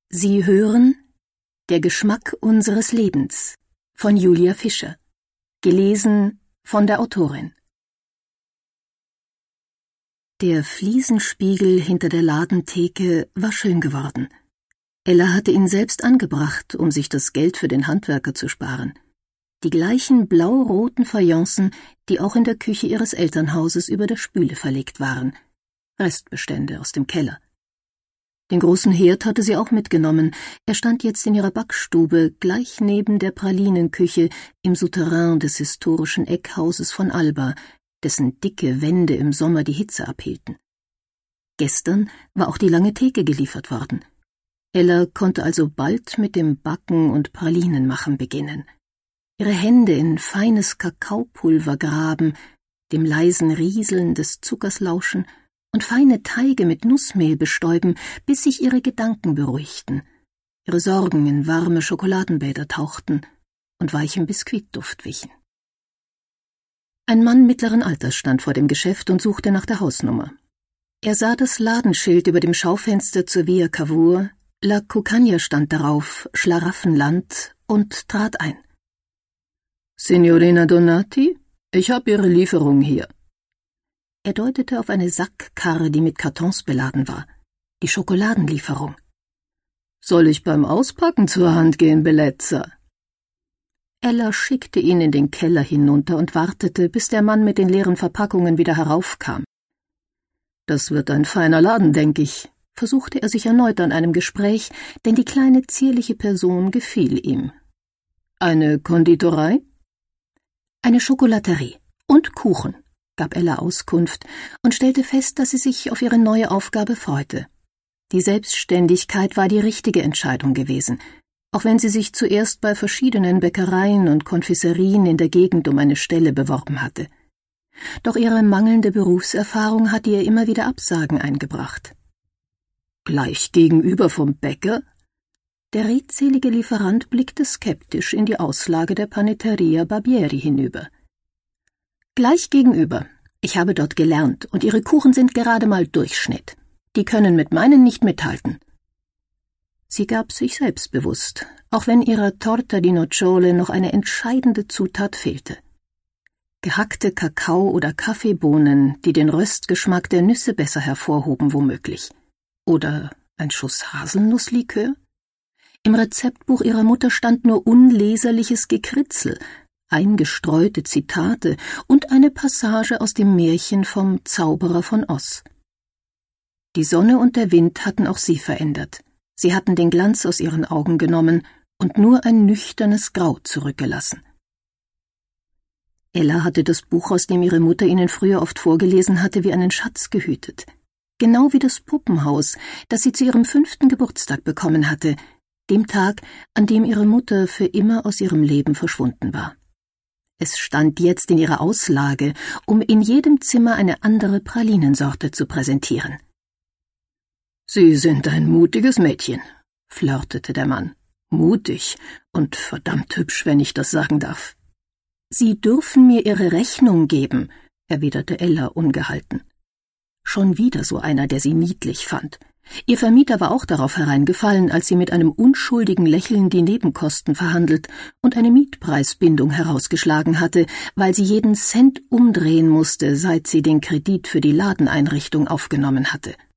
Sie hören Der Geschmack unseres Lebens von Julia Fischer, gelesen von der Autorin. Der Fliesenspiegel hinter der Ladentheke war schön geworden. Ella hatte ihn selbst angebracht, um sich das Geld für den Handwerker zu sparen. Die gleichen blau-roten Fayencen, die auch in der Küche ihres Elternhauses über der Spüle verlegt waren. Restbestände aus dem Keller. Den großen Herd hatte sie auch mitgenommen. Er stand jetzt in ihrer Backstube, gleich neben der Pralinenküche im Souterrain des historischen Eckhauses von Alba, dessen dicke Wände im Sommer die Hitze abhielten. Gestern war auch die lange Theke geliefert worden. Ella konnte also bald mit dem Backen und Pralinenmachen beginnen. Ihre Hände in feines Kakaopulver graben, dem leisen Rieseln des Zuckers lauschen und feine Teige mit Nussmehl bestäuben, bis sich ihre Gedanken beruhigten, ihre Sorgen in warme Schokoladenbäder tauchten und weichem Biskuitduft wichen. Ein Mann mittleren Alters stand vor dem Geschäft und suchte nach der Hausnummer. Er sah das Ladenschild über dem Schaufenster zur Via Cavour, La Cuccagna stand darauf, Schlaraffenland, und trat ein. »Signorina Donati, ich habe Ihre Lieferung hier.« Er deutete auf eine Sackkarre, die mit Kartons beladen war. Die Schokoladenlieferung. »Soll ich beim Auspacken zur Hand gehen, Bellezza?« Ella schickte ihn in den Keller hinunter und wartete, bis der Mann mit den leeren Verpackungen wieder heraufkam. »Das wird ein feiner Laden, denke ich«, versuchte er sich erneut an einem Gespräch, denn die kleine zierliche Person gefiel ihm. »Eine Konditorei?« »Eine Schokolaterie und Kuchen«, gab Ella Auskunft und stellte fest, dass sie sich auf ihre neue Aufgabe freute. Die Selbstständigkeit war die richtige Entscheidung gewesen, auch wenn sie sich zuerst bei verschiedenen Bäckereien und Konfiserien in der Gegend um eine Stelle beworben hatte. Doch ihre mangelnde Berufserfahrung hatte ihr immer wieder Absagen eingebracht. »Gleich gegenüber vom Bäcker?« Der redselige Lieferant blickte skeptisch in die Auslage der Panetteria Barbieri hinüber. »Gleich gegenüber. Ich habe dort gelernt, und Ihre Kuchen sind gerade mal Durchschnitt. Die können mit meinen nicht mithalten.« Sie gab sich selbstbewusst, auch wenn ihrer Torta di Nocciole noch eine entscheidende Zutat fehlte. Gehackte Kakao- oder Kaffeebohnen, die den Röstgeschmack der Nüsse besser hervorhoben, womöglich. Oder ein Schuss Haselnusslikör? Im Rezeptbuch ihrer Mutter stand nur unleserliches Gekritzel, eingestreute Zitate und eine Passage aus dem Märchen vom Zauberer von Oz. Die Sonne und der Wind hatten auch sie verändert. Sie hatten den Glanz aus ihren Augen genommen und nur ein nüchternes Grau zurückgelassen. Ella hatte das Buch, aus dem ihre Mutter ihnen früher oft vorgelesen hatte, wie einen Schatz gehütet. Genau wie das Puppenhaus, das sie zu ihrem 5. Geburtstag bekommen hatte, dem Tag, an dem ihre Mutter für immer aus ihrem Leben verschwunden war. Es stand jetzt in ihrer Auslage, um in jedem Zimmer eine andere Pralinensorte zu präsentieren. »Sie sind ein mutiges Mädchen«, flirtete der Mann. »Mutig und verdammt hübsch, wenn ich das sagen darf.« »Sie dürfen mir Ihre Rechnung geben«, erwiderte Ella ungehalten. Schon wieder so einer, der sie niedlich fand. Ihr Vermieter war auch darauf hereingefallen, als sie mit einem unschuldigen Lächeln die Nebenkosten verhandelt und eine Mietpreisbindung herausgeschlagen hatte, weil sie jeden Cent umdrehen musste, seit sie den Kredit für die Ladeneinrichtung aufgenommen hatte.